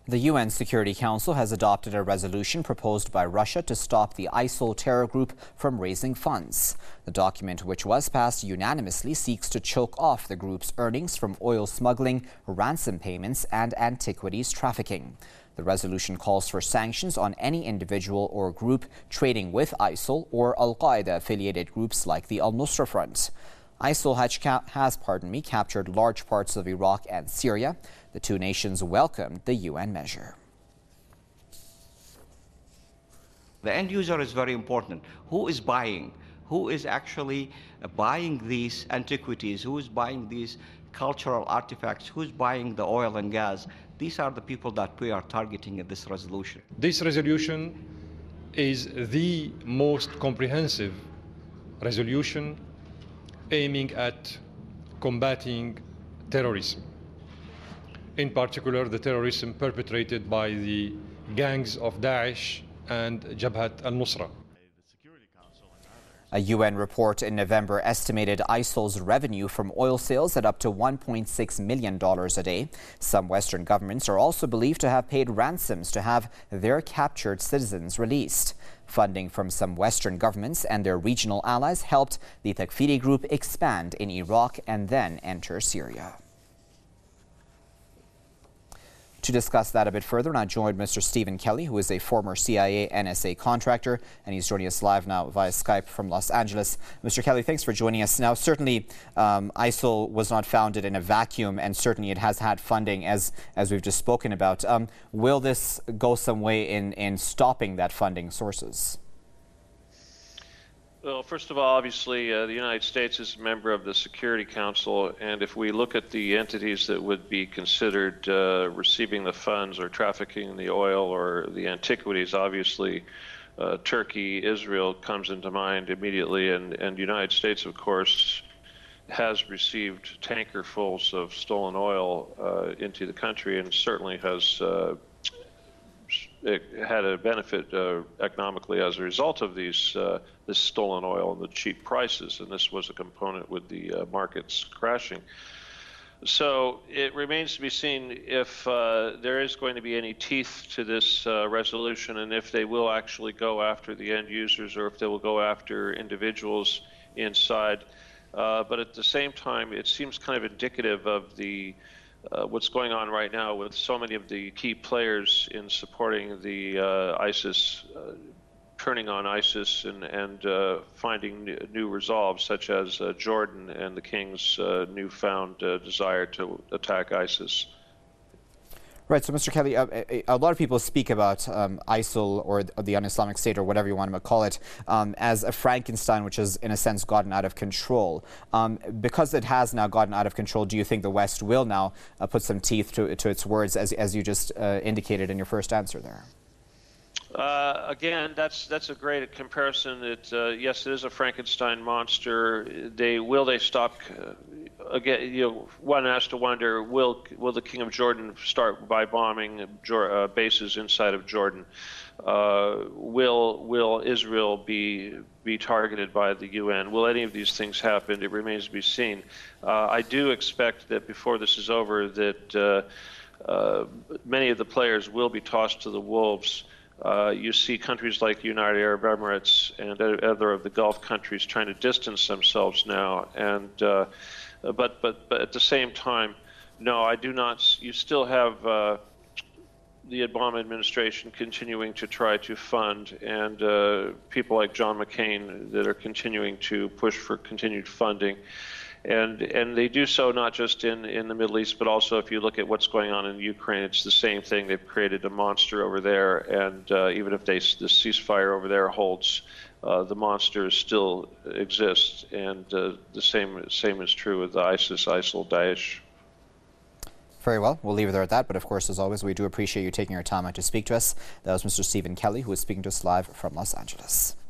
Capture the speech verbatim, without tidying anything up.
The U N Security Council has adopted a resolution proposed by Russia to stop the ISIL terror group from raising funds. The document, which was passed unanimously, seeks to choke off the group's earnings from oil smuggling, ransom payments, and antiquities trafficking. The resolution calls for sanctions on any individual or group trading with ISIL or Al-Qaeda-affiliated groups like the Al-Nusra Front. ISIL has, pardon me, captured large parts of Iraq and Syria. The two nations welcomed the U N measure. The end user is very important. Who is buying? Who is actually buying these antiquities? Who is buying these cultural artifacts? Who's buying the oil and gas? These are the people that we are targeting in this resolution. This resolution is the most comprehensive resolution aiming at combating terrorism, in particular the terrorism perpetrated by the gangs of Daesh and Jabhat al-Nusra. A U N report in November estimated ISIL's revenue from oil sales at up to one point six million dollars a day. Some Western governments are also believed to have paid ransoms to have their captured citizens released. Funding from some Western governments and their regional allies helped the Takfiri group expand in Iraq and then enter Syria. To discuss that a bit further, I joined Mister Stephen Kelly, who is a former C I A N S A contractor, and he's joining us live now via Skype from Los Angeles. Mister Kelly, thanks for joining us. Now, certainly, um, ISIL was not founded in a vacuum, and certainly it has had funding, as as we've just spoken about. Um, will this go some way in, in stopping that funding sources? Well, first of all, obviously, uh, the United States is a member of the Security Council, and if we look at the entities that would be considered uh, receiving the funds or trafficking the oil or the antiquities, obviously, uh, Turkey, Israel comes into mind immediately, and, and the United States, of course, has received tankerfuls of stolen oil uh, into the country and certainly has uh, it had a benefit uh, economically as a result of these uh, this stolen oil and the cheap prices, and this was a component with the uh, markets crashing. So it remains to be seen if uh, there is going to be any teeth to this uh, resolution, and if they will actually go after the end users or if they will go after individuals inside. Uh, but at the same time, it seems kind of indicative of the Uh, what's going on right now with so many of the key players in supporting the uh, ISIS, uh, turning on ISIS and, and uh, finding new, new resolve, such as uh, Jordan and the king's uh, newfound uh, desire to attack ISIS. Right, so Mister Kelly, uh, a, a lot of people speak about um, ISIL or the un-Islamic State or whatever you want to call it um, as a Frankenstein which has in a sense gotten out of control. Um, because it has now gotten out of control, do you think the West will now uh, put some teeth to, to its words as, as you just uh, indicated in your first answer there? Uh, again, that's that's a great comparison. It, uh, yes, it is a Frankenstein monster. They will they stop? Uh, again, you know, one has to wonder: Will will the King of Jordan start by bombing uh, bases inside of Jordan? Uh, will will Israel be be targeted by the U N? Will any of these things happen? It remains to be seen. Uh, I do expect that before this is over, that uh, uh, many of the players will be tossed to the wolves. Uh, you see countries like the United Arab Emirates and other of the Gulf countries trying to distance themselves now, and uh, but but but at the same time, no, I do not. You still have uh, the Obama administration continuing to try to fund, and uh, people like John McCain that are continuing to push for continued funding. And and they do so not just in, in the Middle East, but also if you look at what's going on in Ukraine, it's the same thing. They've created a monster over there, and uh, even if they, the ceasefire over there holds, uh, the monster still exists. And uh, the same same is true with ISIS, ISIL, Daesh. Very well. We'll leave it there at that. But of course, as always, we do appreciate you taking your time out to speak to us. That was Mister Stephen Kelly, who was speaking to us live from Los Angeles.